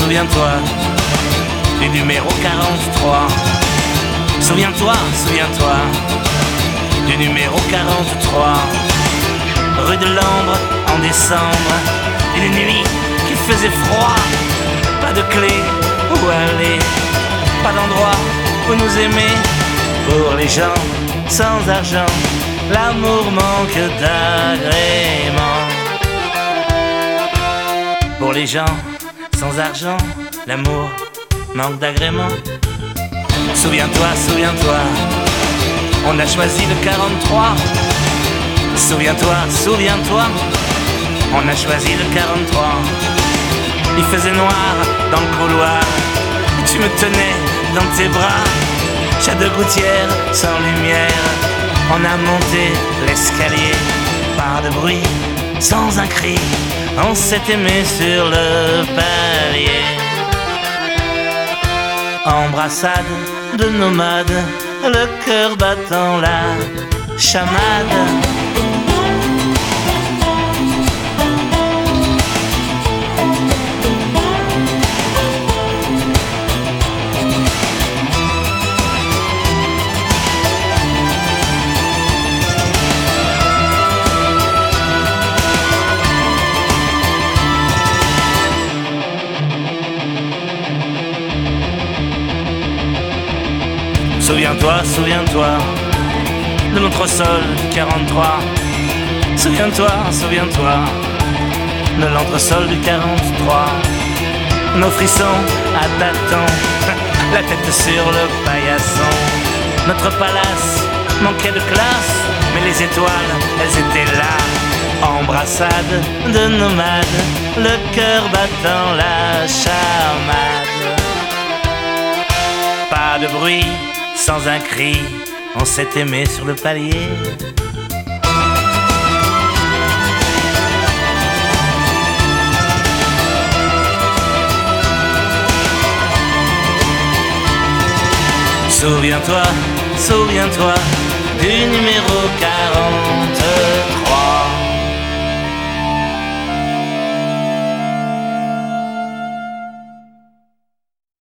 souviens-toi du numéro 43. Souviens-toi, souviens-toi du numéro 43. Rue de l'Ambre en décembre, une nuit qui faisait froid. Pas de clé où aller, pas d'endroit où nous aimer. Pour les gens sans argent, l'amour manque d'agrément. Pour les gens sans argent, l'amour manque d'agrément. Souviens-toi, souviens-toi, on a choisi le 43. Souviens-toi, souviens-toi, on a choisi le 43. Il faisait noir dans le couloir, tu me tenais dans tes bras. Chat de gouttière sans lumière, on a monté l'escalier. Pas de bruit, sans un cri, on s'est aimé sur le palier. Embrassade de nomades, le cœur battant la chamade. Souviens-toi, souviens-toi de notre sol 43. Souviens-toi, souviens-toi de l'entresol du 43. Nos frissons à tâtons, la tête sur le paillasson. Notre palace manquait de classe, mais les étoiles, elles étaient là. Embrassade de nomades, le cœur battant la chamade. Pas de bruit, sans un cri, on s'est aimé sur le palier. Souviens-toi, souviens-toi du numéro 43.